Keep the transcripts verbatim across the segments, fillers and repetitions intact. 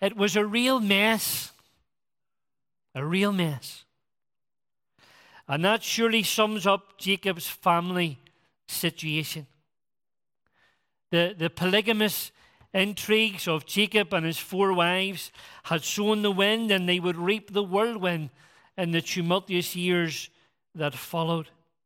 It was a real mess. A real mess. And that surely sums up Jacob's family situation. The, the polygamous intrigues of Jacob and his four wives had sown the wind, and they would reap the whirlwind in the tumultuous years that followed.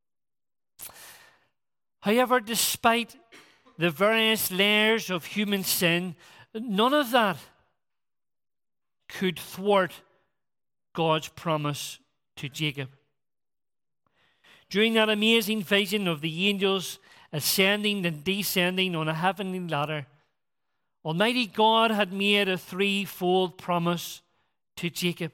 However, despite the various layers of human sin, none of that could thwart God's promise to Jacob. During that amazing vision of the angels ascending and descending on a heavenly ladder, Almighty God had made a threefold promise to Jacob.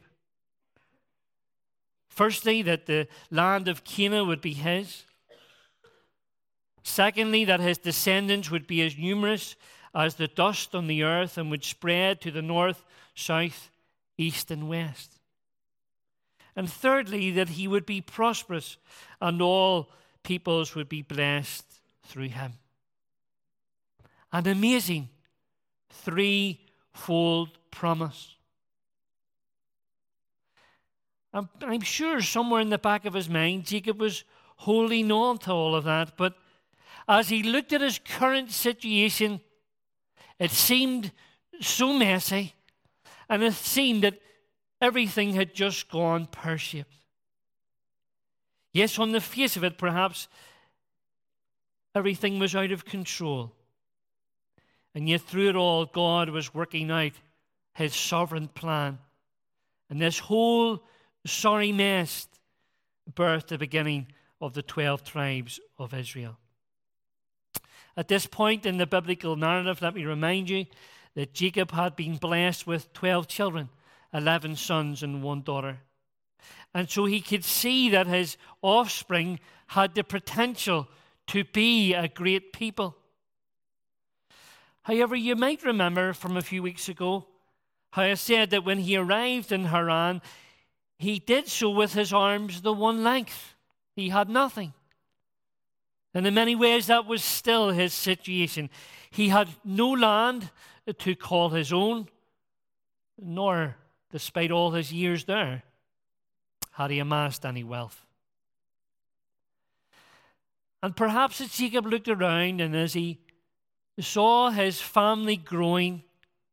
Firstly, that the land of Canaan would be his. Secondly, that his descendants would be as numerous as the dust on the earth and would spread to the north, south, east, and west. And thirdly, that he would be prosperous and all peoples would be blessed through him. An amazing threefold promise. I'm, I'm sure somewhere in the back of his mind, Jacob was holding on to all of that, but as he looked at his current situation, it seemed so messy, and it seemed that everything had just gone pear-shaped. Yes, on the face of it, perhaps everything was out of control. And yet through it all, God was working out his sovereign plan. And this whole sorry mess birthed the beginning of the twelve tribes of Israel. At this point in the biblical narrative, let me remind you that Jacob had been blessed with twelve children, eleven sons and one daughter. And so he could see that his offspring had the potential to be a great people. However, you might remember from a few weeks ago how I said that when he arrived in Haran, he did so with his arms the one length. He had nothing. And in many ways, that was still his situation. He had no land to call his own, nor, despite all his years there, had he amassed any wealth. And perhaps as Jacob looked around and as he saw his family growing,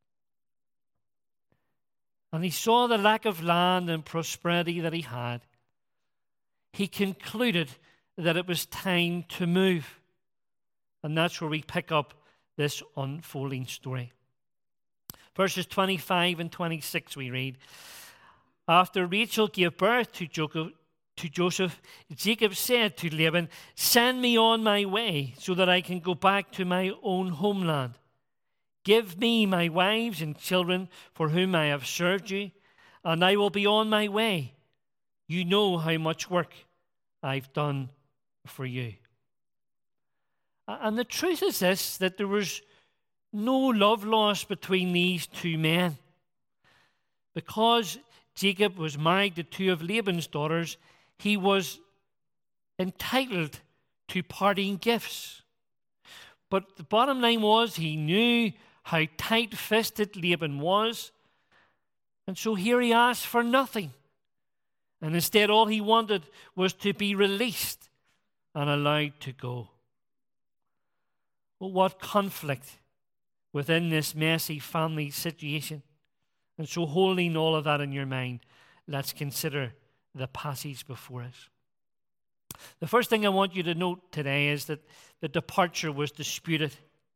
and he saw the lack of land and prosperity that he had, he concluded that it was time to move. And that's where we pick up this unfolding story. Verses twenty-five and twenty-six we read, after Rachel gave birth to Jacob, to Joseph, Jacob said to Laban, send me on my way so that I can go back to my own homeland. Give me my wives and children for whom I have served you, and I will be on my way. You know how much work I've done for you. And the truth is this, that there was no love lost between these two men. Because Jacob was married to two of Laban's daughters, he was entitled to parting gifts. But the bottom line was he knew how tight-fisted Laban was, and so here he asked for nothing. And instead all he wanted was to be released and allowed to go. Well, what conflict within this messy family situation. And so holding all of that in your mind, let's consider the passage before us. The first thing I want you to note today is that the departure was disputed.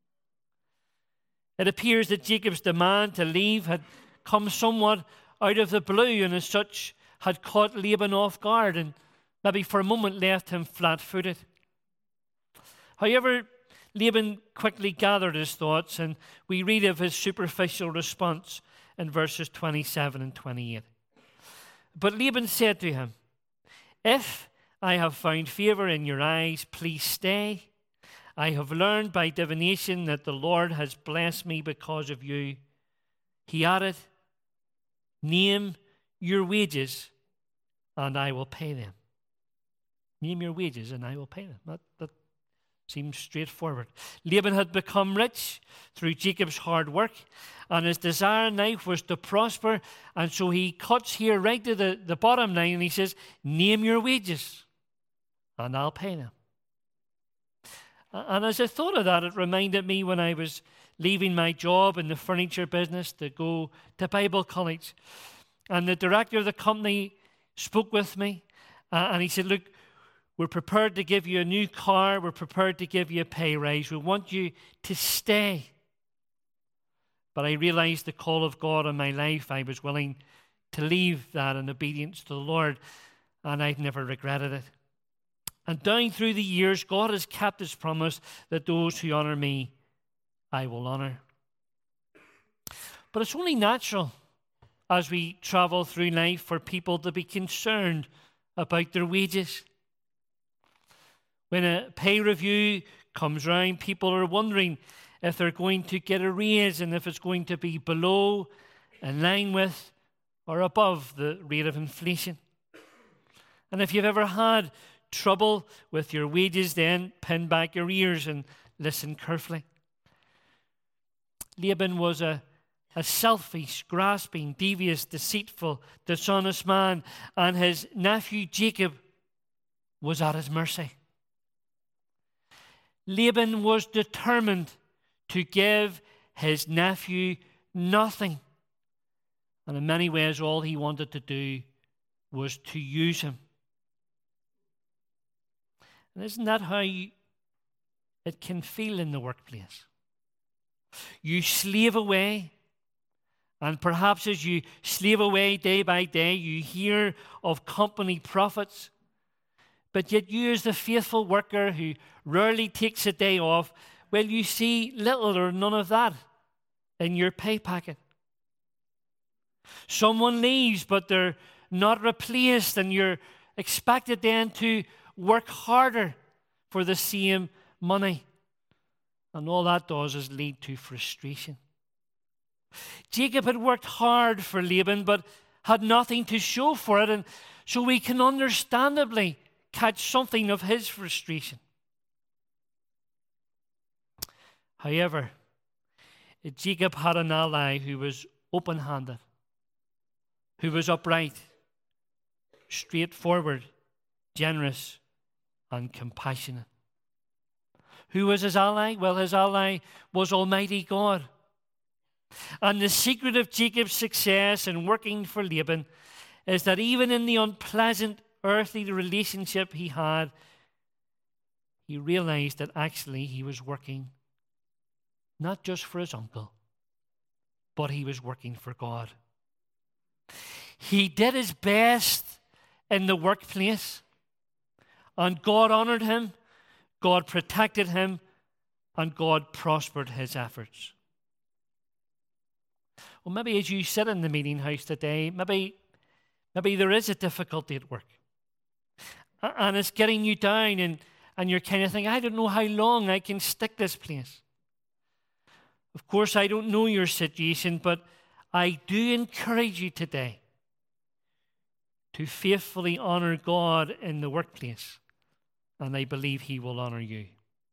It appears that Jacob's demand to leave had come somewhat out of the blue, and as such had caught Laban off guard and maybe for a moment left him flat-footed. However, Laban quickly gathered his thoughts, and we read of his superficial response in verses twenty-seven and twenty-eight. But Laban said to him, if I have found favor in your eyes, please stay. I have learned by divination that the Lord has blessed me because of you. He added, name your wages and I will pay them. Name your wages and I will pay them. That, that Seems straightforward. Laban had become rich through Jacob's hard work, and his desire in life was to prosper. And so he cuts here right to the, the bottom line, and he says, name your wages, and I'll pay them. And as I thought of that, it reminded me when I was leaving my job in the furniture business to go to Bible college. And the director of the company spoke with me, uh, and he said, look, we're prepared to give you a new car. We're prepared to give you a pay raise. We want you to stay. But I realized the call of God on my life. I was willing to leave that in obedience to the Lord, and I've never regretted it. And down through the years, God has kept his promise that those who honor me, I will honor. But it's only natural as we travel through life for people to be concerned about their wages. When a pay review comes round, people are wondering if they're going to get a raise and if it's going to be below, in line with, or above the rate of inflation. And if you've ever had trouble with your wages, then pin back your ears and listen carefully. Laban was a, a selfish, grasping, devious, deceitful, dishonest man, and his nephew Jacob was at his mercy. Laban was determined to give his nephew nothing. And in many ways, all he wanted to do was to use him. And isn't that how you, it can feel in the workplace? You slave away, and perhaps as you slave away day by day, you hear of company profits. But yet you, as the faithful worker who rarely takes a day off, well, you see little or none of that in your pay packet. Someone leaves, but they're not replaced, and you're expected then to work harder for the same money. And all that does is lead to frustration. Jacob had worked hard for Laban, but had nothing to show for it, and so we can understandably catch something of his frustration. However, Jacob had an ally who was open-handed, who was upright, straightforward, generous, and compassionate. Who was his ally? Well, his ally was Almighty God. And the secret of Jacob's success in working for Laban is that even in the unpleasant earthly relationship he had, he realized that actually he was working not just for his uncle, but he was working for God. He did his best in the workplace, and God honored him, God protected him, and God prospered his efforts. Well, maybe as you sit in the meeting house today, maybe, maybe there is a difficulty at work. And it's getting you down, and, and you're kind of thinking, I don't know how long I can stick this place. Of course, I don't know your situation, but I do encourage you today to faithfully honor God in the workplace, and I believe he will honor you.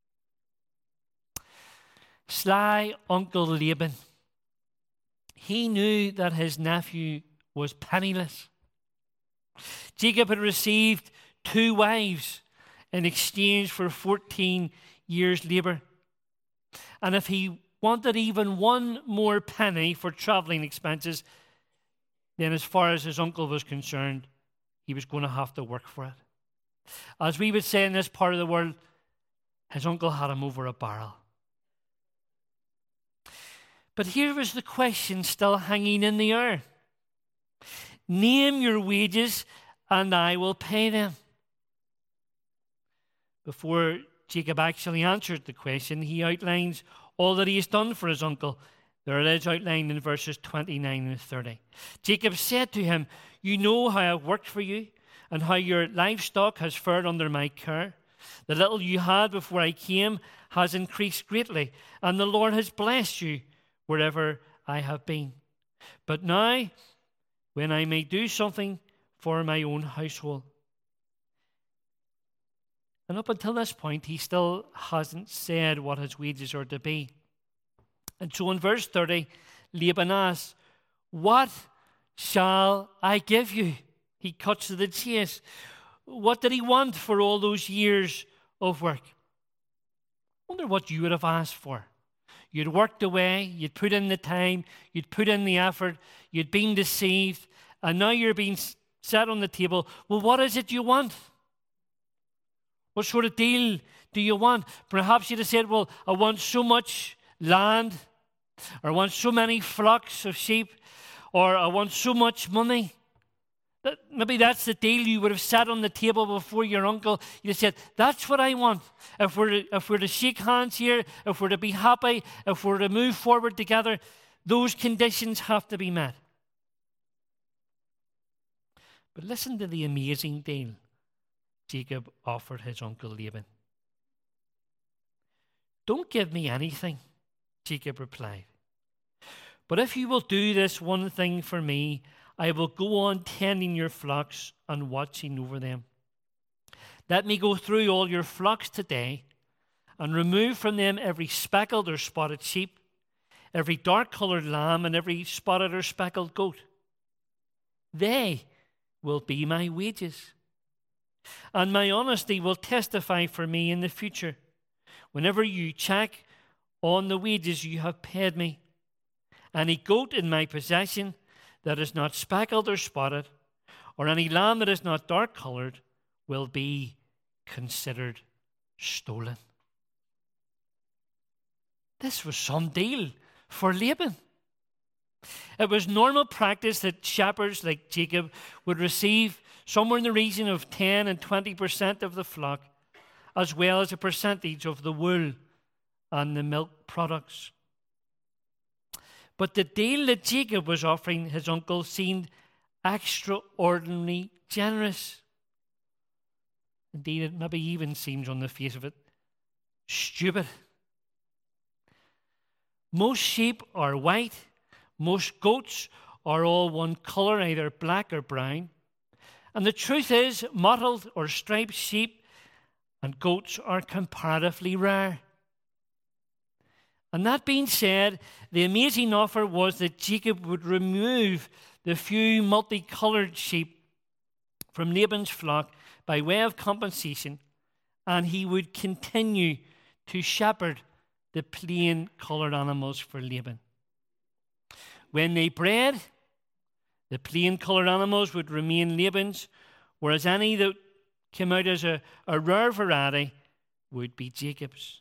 Sly Uncle Laban, he knew that his nephew was penniless. Jacob had received two wives in exchange for fourteen years' labor. And if he wanted even one more penny for traveling expenses, then as far as his uncle was concerned, he was going to have to work for it. As we would say in this part of the world, his uncle had him over a barrel. But here was the question still hanging in the air. Name your wages and I will pay them. Before Jacob actually answered the question, he outlines all that he has done for his uncle. There it is outlined in verses twenty-nine and thirty. Jacob said to him, you know how I've worked for you and how your livestock has fared under my care. The little you had before I came has increased greatly, and the Lord has blessed you wherever I have been. But now, when I may do something for my own household. And up until this point, he still hasn't said what his wages are to be. And so in verse thirty, Laban asks, "What shall I give you?" He cuts to the chase. What did he want for all those years of work? I wonder what you would have asked for. You'd worked away, you'd put in the time, you'd put in the effort, you'd been deceived, and now you're being set on the table. Well, what is it you want? What sort of deal do you want? Perhaps you'd have said, well, I want so much land, or I want so many flocks of sheep, or I want so much money. That, maybe that's the deal you would have sat on the table before your uncle. You said, that's what I want. If we're, to, if we're to shake hands here, if we're to be happy, if we're to move forward together, those conditions have to be met. But listen to the amazing deal Jacob offered his uncle Laban. "Don't give me anything," Jacob replied. "But if you will do this one thing for me, I will go on tending your flocks and watching over them. Let me go through all your flocks today and remove from them every speckled or spotted sheep, every dark-colored lamb, and every spotted or speckled goat. They will be my wages. And my honesty will testify for me in the future, whenever you check on the wages you have paid me. Any goat in my possession that is not speckled or spotted, or any lamb that is not dark-colored, will be considered stolen." This was some deal for Laban. It was normal practice that shepherds like Jacob would receive somewhere in the region of ten and twenty percent of the flock, as well as a percentage of the wool and the milk products. But the deal that Jacob was offering his uncle seemed extraordinarily generous. Indeed, it maybe even seems on the face of it stupid. Most sheep are white. Most goats are all one color, either black or brown. And the truth is, mottled or striped sheep and goats are comparatively rare. And that being said, the amazing offer was that Jacob would remove the few multicolored sheep from Laban's flock by way of compensation, and he would continue to shepherd the plain colored animals for Laban. When they bred, the plain colored animals would remain Laban's, whereas any that came out as a, a rare variety would be Jacob's.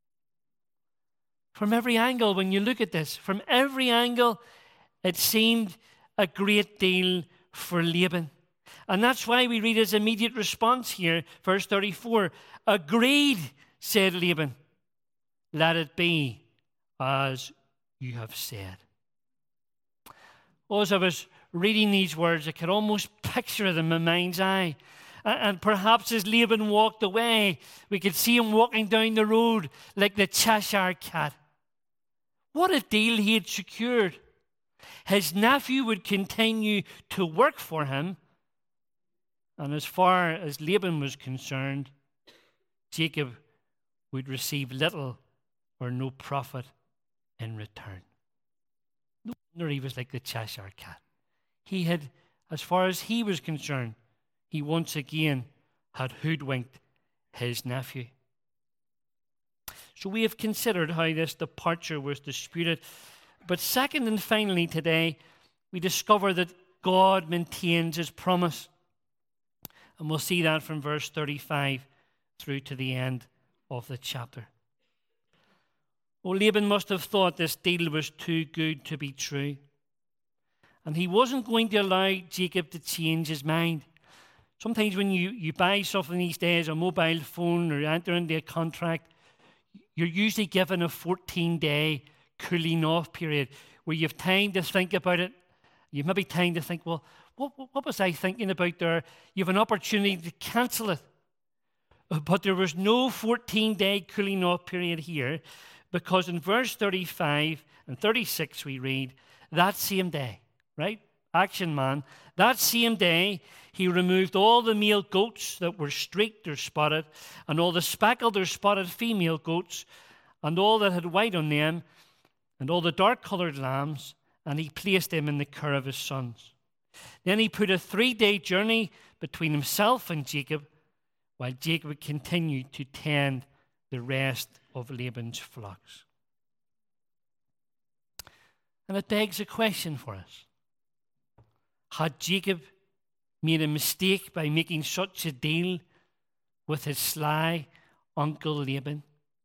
From every angle, when you look at this, from every angle, it seemed a great deal for Laban. And that's why we read his immediate response here, verse thirty-four. "Agreed," said Laban. "Let it be as you have said." Well, as I was reading these words, I could almost picture them in my mind's eye. And perhaps as Laban walked away, we could see him walking down the road like the Cheshire Cat. What a deal he had secured. His nephew would continue to work for him. And as far as Laban was concerned, Jacob would receive little or no profit in return. No wonder he was like the Cheshire Cat. He had, as far as he was concerned, he once again had hoodwinked his nephew. So we have considered how this departure was disputed. But second and finally today, we discover that God maintains his promise. And we'll see that from verse thirty-five through to the end of the chapter. Well, Laban must have thought this deal was too good to be true. And he wasn't going to allow Jacob to change his mind. Sometimes when you, you buy something these days, a mobile phone, or enter into a contract, you're usually given a fourteen-day cooling off period where you have time to think about it. You've maybe time to think, well, what, what was I thinking about there? You have an opportunity to cancel it. But there was no fourteen-day cooling off period here, because in verse thirty-five and thirty-six we read, that same day, right, action man, that same day he removed all the male goats that were streaked or spotted, and all the speckled or spotted female goats, and all that had white on them, and all the dark-colored lambs, and he placed them in the care of his sons. Then he put a three-day journey between himself and Jacob, while Jacob continued to tend the rest of Laban's flocks. And it begs a question for us. Had Jacob made a mistake by making such a deal with his sly uncle Laban?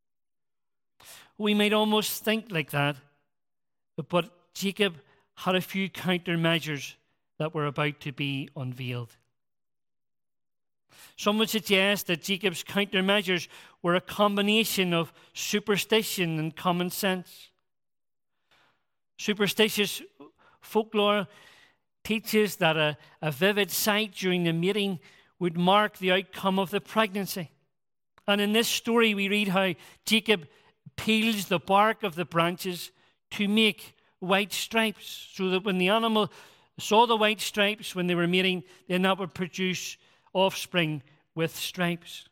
We might almost think like that, but Jacob had a few countermeasures that were about to be unveiled. Some would suggest that Jacob's countermeasures were a combination of superstition and common sense. Superstitious folklore teaches that a, a vivid sight during the mating would mark the outcome of the pregnancy. And in this story, we read how Jacob peels the bark of the branches to make white stripes, so that when the animal saw the white stripes when they were mating, then that would produce offspring with stripes.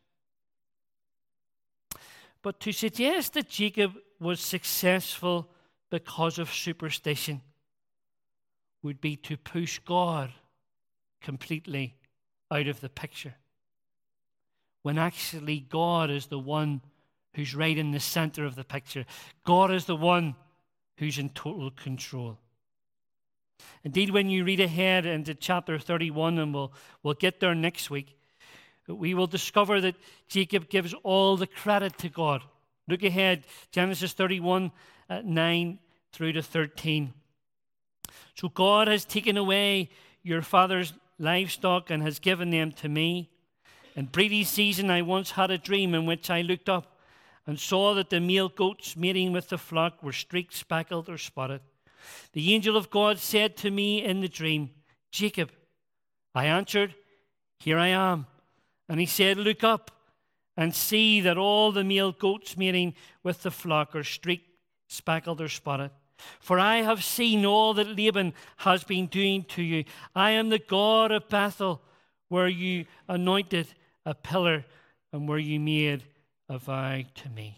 But to suggest that Jacob was successful because of superstition would be to push God completely out of the picture, when actually God is the one who's right in the center of the picture. God is the one who's in total control. Indeed, when you read ahead into chapter thirty-one, and we'll, we'll get there next week, we will discover that Jacob gives all the credit to God. Look ahead, Genesis thirty-one, uh, nine through to thirteen. So God has taken away your father's livestock and has given them to me. In breeding season I once had a dream in which I looked up and saw that the male goats mating with the flock were streaked, speckled, or spotted. The angel of God said to me in the dream, Jacob. I answered, here I am. And he said, look up and see that all the male goats mating with the flock are streaked, speckled, or spotted. For I have seen all that Laban has been doing to you. I am the God of Bethel, where you anointed a pillar and where you made a vow to me.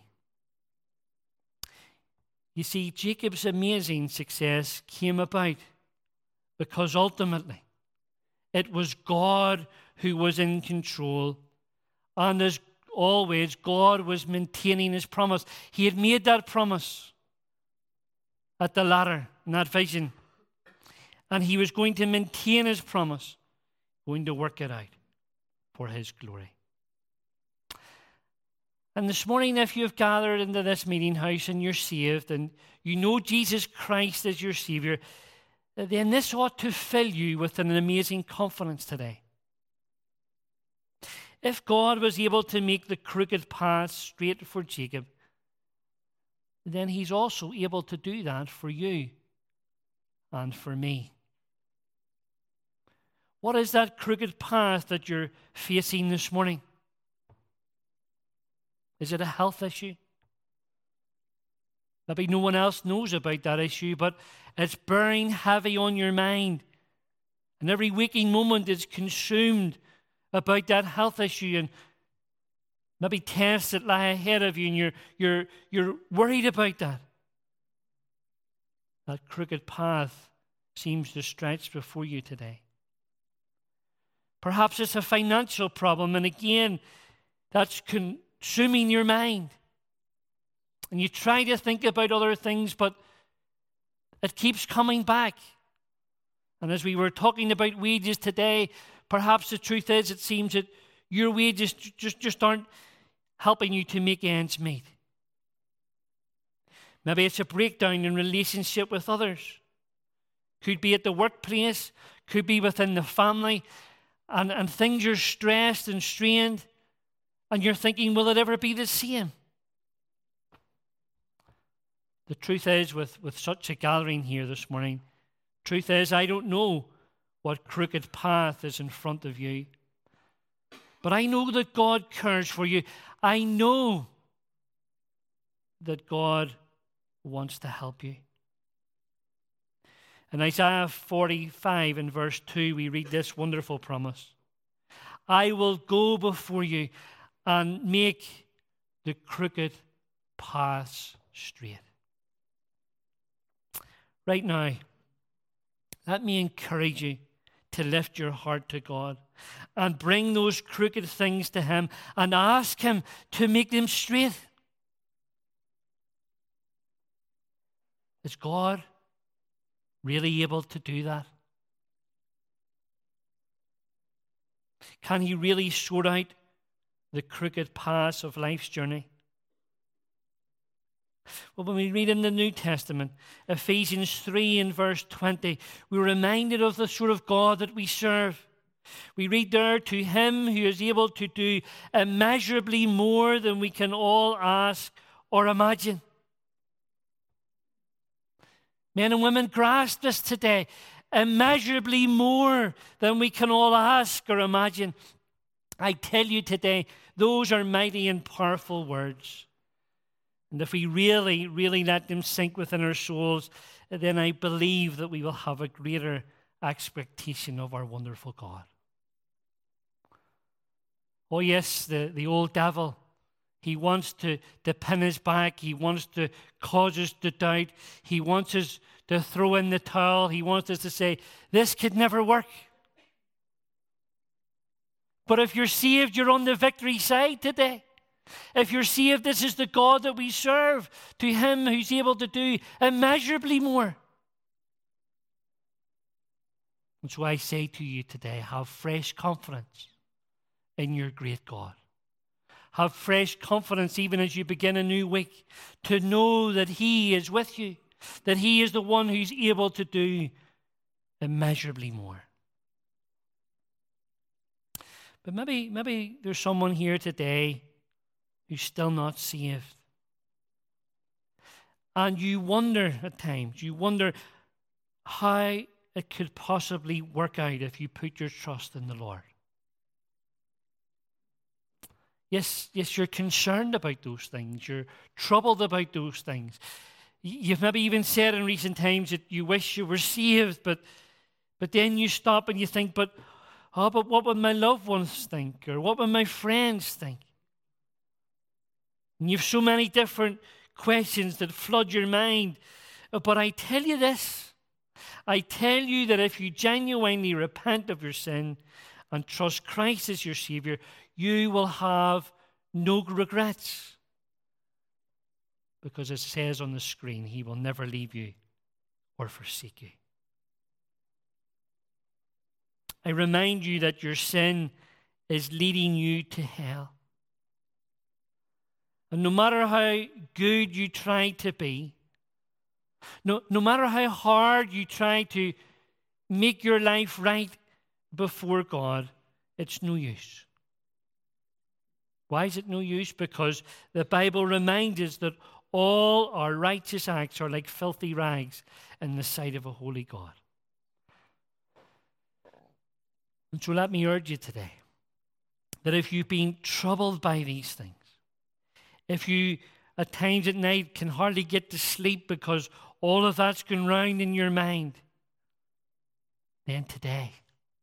You see, Jacob's amazing success came about because ultimately it was God who was in control. And as always, God was maintaining his promise. He had made that promise at the ladder, in that vision. And he was going to maintain his promise, going to work it out for his glory. And this morning, if you have gathered into this meeting house and you're saved and you know Jesus Christ as your Savior, then this ought to fill you with an amazing confidence today. If God was able to make the crooked path straight for Jacob, then he's also able to do that for you and for me. What is that crooked path that you're facing this morning? Is it a health issue? Maybe no one else knows about that issue, but it's bearing heavy on your mind. And every waking moment is consumed about that health issue, and maybe tests that lie ahead of you, and you're, you're, you're worried about that. That crooked path seems to stretch before you today. Perhaps it's a financial problem, and again, that's consuming your mind. And you try to think about other things, but it keeps coming back. And as we were talking about wages today, perhaps the truth is it seems that your wages just, just aren't helping you to make ends meet. Maybe it's a breakdown in relationship with others. Could be at the workplace, could be within the family, and, and things are stressed and strained, and you're thinking, will it ever be the same? The truth is, with, with such a gathering here this morning, truth is, I don't know what crooked path is in front of you. But I know that God cares for you. I know that God wants to help you. In Isaiah forty-five and verse two, we read this wonderful promise. I will go before you and make the crooked paths straight. Right now, let me encourage you to lift your heart to God and bring those crooked things to Him and ask Him to make them straight. Is God really able to do that? Can He really sort out the crooked paths of life's journey? Well, when we read in the New Testament, Ephesians three and verse twenty, we're reminded of the sort of God that we serve. We read there, to Him who is able to do immeasurably more than we can all ask or imagine. Men and women, grasp this today. Immeasurably more than we can all ask or imagine. I tell you today, those are mighty and powerful words. And if we really, really let them sink within our souls, then I believe that we will have a greater expectation of our wonderful God. Oh yes, the, the old devil, he wants to, to pin us back. He wants to cause us to doubt. He wants us to throw in the towel. He wants us to say, this could never work. But if you're saved, you're on the victory side today. If you're saved, this is the God that we serve. To Him who's able to do immeasurably more. And so I say to you today, have fresh confidence in your great God. Have fresh confidence even as you begin a new week to know that He is with you, that He is the one who's able to do immeasurably more. But maybe, maybe there's someone here today who's still not saved. And you wonder at times, you wonder how it could possibly work out if you put your trust in the Lord. Yes, yes, you're concerned about those things. You're troubled about those things. You've maybe even said in recent times that you wish you were saved, but but then you stop and you think, but oh, but what would my loved ones think? Or what would my friends think? And you have so many different questions that flood your mind. But I tell you this, I tell you that if you genuinely repent of your sin and trust Christ as your Savior, you will have no regrets. Because it says on the screen, He will never leave you or forsake you. I remind you that your sin is leading you to hell. And no matter how good you try to be, no, no matter how hard you try to make your life right before God, it's no use. Why is it no use? Because the Bible reminds us that all our righteous acts are like filthy rags in the sight of a holy God. And so let me urge you today that if you've been troubled by these things, if you at times at night can hardly get to sleep because all of that's going round in your mind, then today,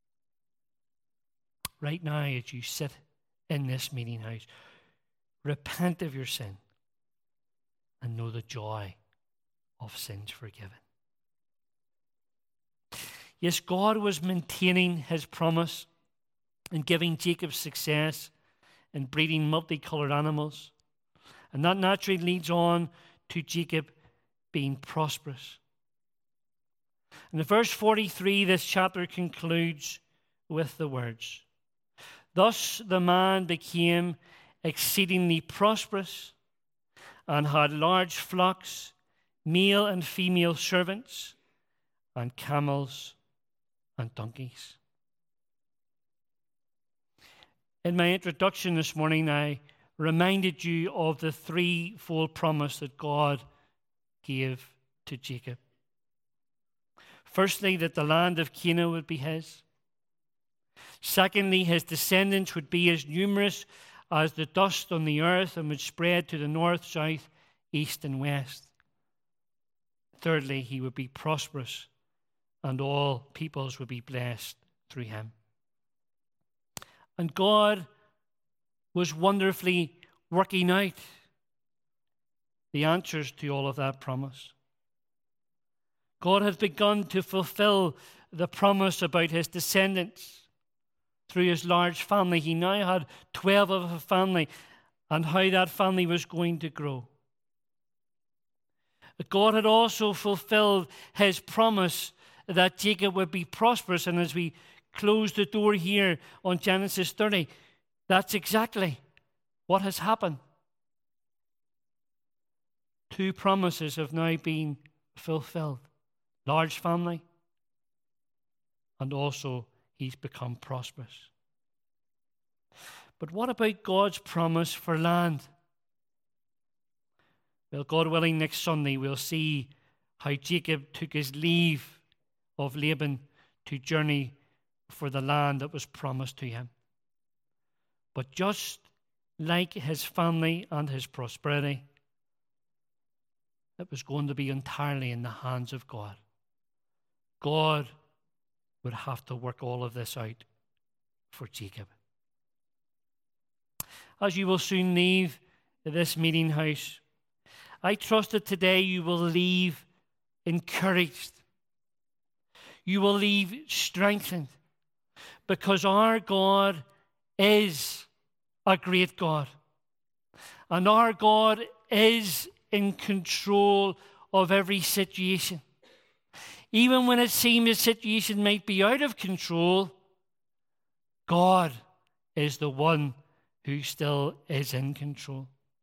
right now as you sit in this meeting house, repent of your sin and know the joy of sins forgiven. Yes, God was maintaining His promise and giving Jacob success in breeding multicolored animals. And that naturally leads on to Jacob being prosperous. And in verse forty-three, this chapter concludes with the words, "Thus the man became exceedingly prosperous and had large flocks, male and female servants, and camels and donkeys." In my introduction this morning, I reminded you of the threefold promise that God gave to Jacob. Firstly, that the land of Canaan would be his. Secondly, his descendants would be as numerous as the dust on the earth and would spread to the north, south, east, and west. Thirdly, he would be prosperous and all peoples would be blessed through him. And God was wonderfully working out the answers to all of that promise. God had begun to fulfill the promise about his descendants through his large family. He now had twelve of a family, and how that family was going to grow. God had also fulfilled his promise that Jacob would be prosperous. And as we close the door here on Genesis thirty, that's exactly what has happened. Two promises have now been fulfilled. Large family, and also he's become prosperous. But what about God's promise for land? Well, God willing, next Sunday we'll see how Jacob took his leave of Laban to journey for the land that was promised to him. But just like his family and his prosperity, it was going to be entirely in the hands of God. God would have to work all of this out for Jacob. As you will soon leave this meeting house, I trust that today you will leave encouraged. You will leave strengthened, because our God is a great God. And our God is in control of every situation. Even when it seems the situation might be out of control, God is the one who still is in control.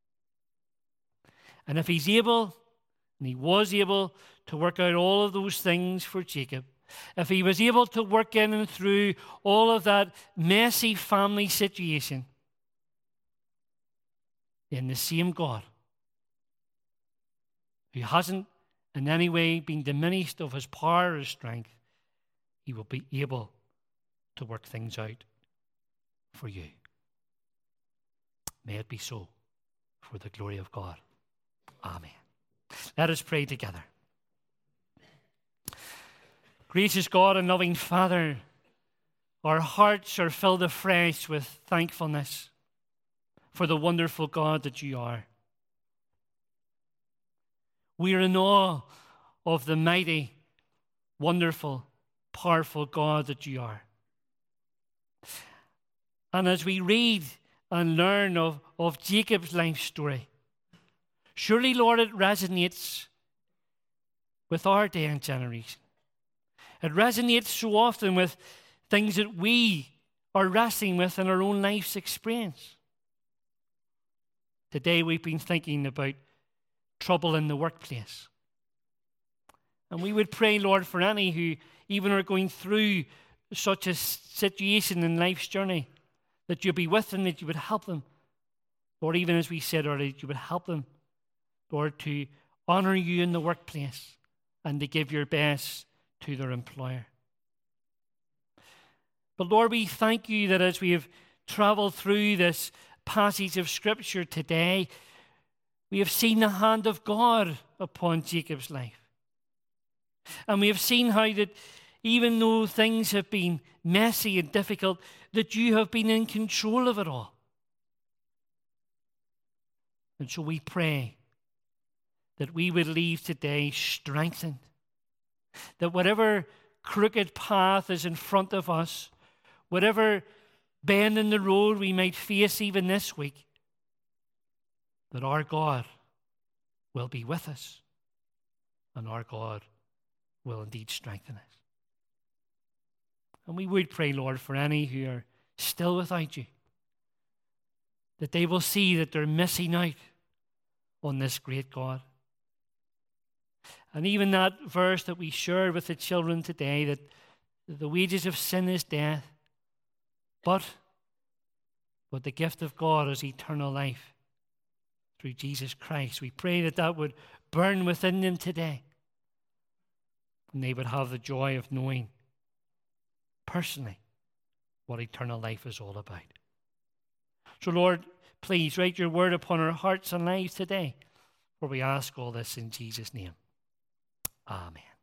And if he's able, and he was able to work out all of those things for Jacob, if he was able to work in and through all of that messy family situation, then the same God, who hasn't in any way been diminished of his power or strength, he will be able to work things out for you. May it be so, for the glory of God. Amen. Let us pray together. Gracious God and loving Father, our hearts are filled afresh with thankfulness for the wonderful God that you are. We are in awe of the mighty, wonderful, powerful God that you are. And as we read and learn of, of Jacob's life story, surely, Lord, it resonates with our day and generation. It resonates so often with things that we are wrestling with in our own life's experience. Today we've been thinking about trouble in the workplace. And we would pray, Lord, for any who even are going through such a situation in life's journey, that you'll be with them, that you would help them. Lord, even as we said earlier, that you would help them, Lord, to honor you in the workplace and to give your best to their employer. But Lord, we thank you that as we have traveled through this passage of Scripture today, we have seen the hand of God upon Jacob's life. And we have seen how that even though things have been messy and difficult, that you have been in control of it all. And so we pray that we would leave today strengthened, that whatever crooked path is in front of us, whatever bend in the road we might face even this week, that our God will be with us, and our God will indeed strengthen us. And we would pray, Lord, for any who are still without you, that they will see that they're missing out on this great God. And even that verse that we shared with the children today, that the wages of sin is death, but, but the gift of God is eternal life through Jesus Christ. We pray that that would burn within them today, and they would have the joy of knowing personally what eternal life is all about. So, Lord, please write your word upon our hearts and lives today, for we ask all this in Jesus' name. Amen.